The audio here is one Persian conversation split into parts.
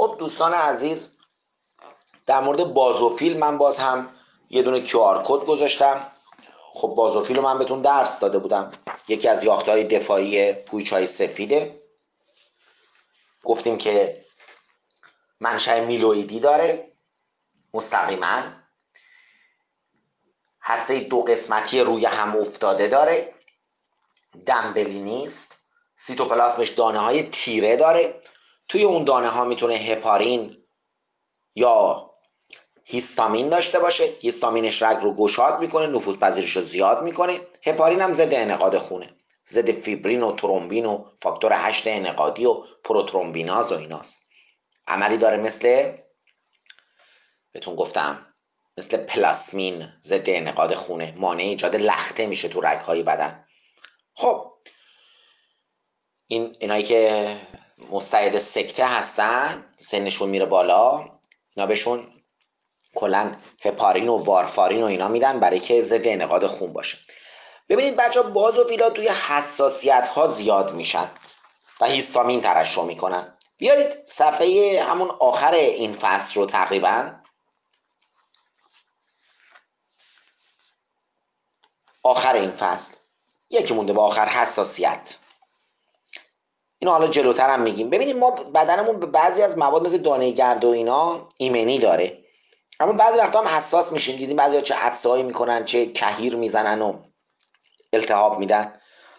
خب دوستان عزیز، در مورد بازوفیل من باز هم یه دونه QR کد گذاشتم. خب بازوفیل رو من بهتون درس داده بودم، یکی از یافته‌های دفاعی گویچه‌های سفیده. گفتیم که منشأ میلوئیدی داره، مستقیما هسته دو قسمتی روی هم افتاده داره، دمبلی نیست، سیتوپلاسمش دانه های تیره داره. توی اون دانه ها میتونه هپارین یا هیستامین داشته باشه. هیستامینش رگ رو گشاد میکنه، نفوذ پذیرش رو زیاد میکنه. هپارین هم ضد انعقاد خونه، ضد فیبرین و ترومبین و فاکتور 8 انعقادی و پروترومبیناز و ایناست. عملی داره مثل بهتون گفتم مثل پلاسمین، ضد انعقاد خونه، مانع ایجاد لخته میشه تو رگ‌های بدن. خب اینایی که مستعد سکته هستن، سنشون میره بالا، اینا بهشون کلا هپارین و وارفارین و اینا میدن برای که ضد انعقاد خون باشه. ببینید بچه‌ها، بازوفیلا توی حساسیت ها زیاد میشن و هیستامین ترشح میکنن. بیارید صفحه همون آخر این فصل رو، تقریبا آخر این فصل یکی مونده به آخر، حساسیت. اینو حالا جلوتر هم میگیم. ببینید ما بدنمون به بعضی از مواد مثل دانه گرد و اینا ایمنی داره، اما بعضی وقتا هم حساس میشین. دیدیم بعضیا چه عطسه‌ای میکنن، چه کهیر میزنن و التهاب میدن.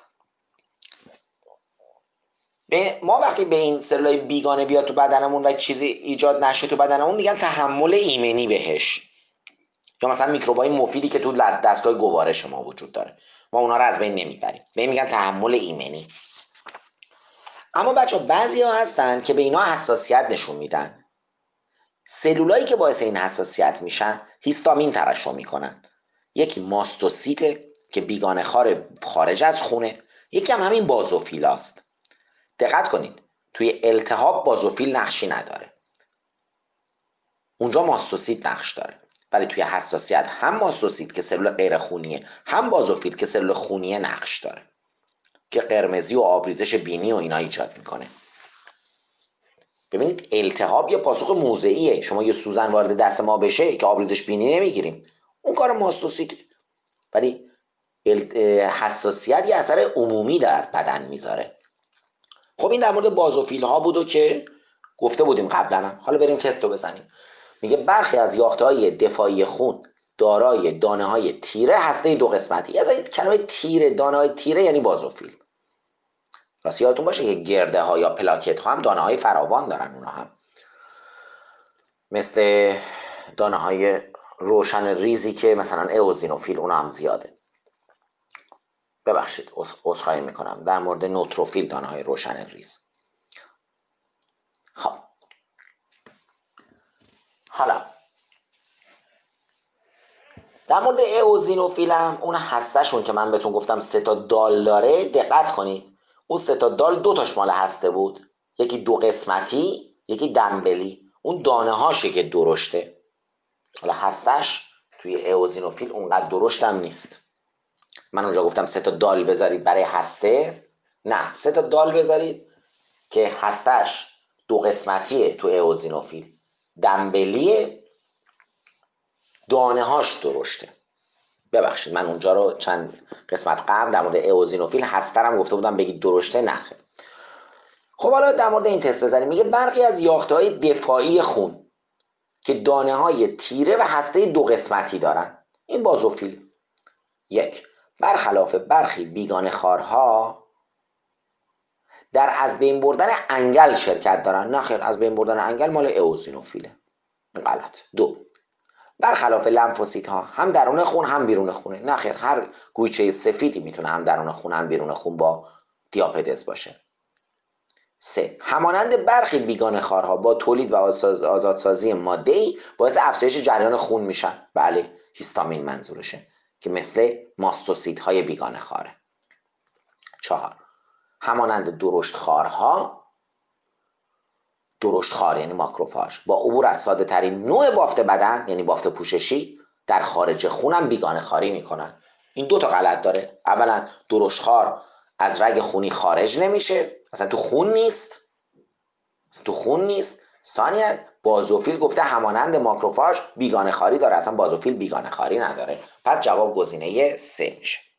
ما وقتی به این سلولای بیگانه بیاد تو بدنمون و چیزی ایجاد نشه تو بدنمون، میگن تحمل ایمنی بهش. یا مثلا میکروبای مفیدی که تو دستگاه گوارش ما وجود داره، ما اونا رو از بین نمیبریم، به میگن تحمل ایمنی. اما بچه بعضیا هستن که به اینا حساسیت نشون میدن. سلولایی که باعث این حساسیت میشن هیستامین ترشح میکنن. یکی ماستوسیته که بیگانه خار خارج از خونه، یکی هم همین بازوفیلاست. دقت کنید، توی التهاب بازوفیل نقشی نداره، اونجا ماستوسیت نقش داره. ولی توی حساسیت هم ماستوسیت که سلول غیر خونیه، هم بازوفیل که سلول خونیه نقش داره، که قرمزی و آبریزش بینی و اینا ایجاد میکنه. ببینید التهاب یه پاسخ موضعیه. شما یه سوزن وارد دست ما بشه که آبریزش بینی نمیگیریم، اون کار ماستوسیته. ولی حساسیت یه اثر عمومی در بدن میذاره. خب این در مورد بازوفیل ها بودو که گفته بودیم قبلا هم. حالا بریم تستو بزنیم. میگه برخی از یافته‌های دفاعی خون دارای دانه های تیره هسته دو قسمتی. از این کلمه تیره، دانه های تیره یعنی بازوفیل. راست یادتون باشه که گرده ها یا پلاکت ها هم دانه های فراوان دارن، اونا هم مثل دانه های روشن ریزی که مثلا اوزینوفیل، اونا هم زیاده. ببخشید عذرخواهی میکنم، در مورد نوتروفیل، دانه های روشن ریز. خب حالا در مورد اوزینوفیل هم، اون هستهشون که من بهتون گفتم 3 تا دال داره، دقت کنید اون 3 تا دال 2 تاش مال هسته بود، یکی دو قسمتی، یکی دمبلی. اون دانه هاشه که درشته. حالا هستش توی اوزینوفیل اونقدر درشت هم نیست. من اونجا گفتم 3 تا دال بذارید برای هسته، نه، 3 تا دال بذارید که هستش دو قسمتیه تو اوزینوفیل، دمبلیه، دانه هاش درشته. ببخشید من اونجا رو چند قسمت قبل در مورد اوزینوفیل هسترم گفته بودم بگید درشته، نخه. خب حالا در مورد این تست بزنیم. میگه برخی از یافته‌های دفاعی خون که دانه های تیره و هسته دو قسمتی دارن، این بازوفیل. یک، برخلاف برخی بیگانه خارها در از بین بردن انگل شرکت دارن. نه خیر، از بین بردن انگل مال اوزینوفیله، غلط. دو، برخلاف لمفوسیت ها هم درون خون هم بیرون خونه. نه خیر، هر گویچه سفیدی میتونه هم درون خون هم بیرون خون با دیاپدز باشه. سه، همانند برخی بیگانه خارها با تولید و آزادسازی ماده‌ای باعث افزایش جریان خون میشن. بله، هیستامین منظورشه که مثل ماستوسیت های بیگانه خاره. چهار، همانند درشت خارها، درشت خار یعنی ماکروفاژ، با عبور از ساده ترین نوع بافت بدن یعنی بافت پوششی در خارج خونم بیگانه خاری میکنن. این 2 تا غلط داره. اولا درشت خار از رگ خونی خارج نمیشه، اصلا تو خون نیست، ثانیا بازوفیل گفته همانند ماکروفاژ بیگانه خاری داره، اصلا بازوفیل بیگانه خاری نداره. پس جواب گزینه 3 میشه.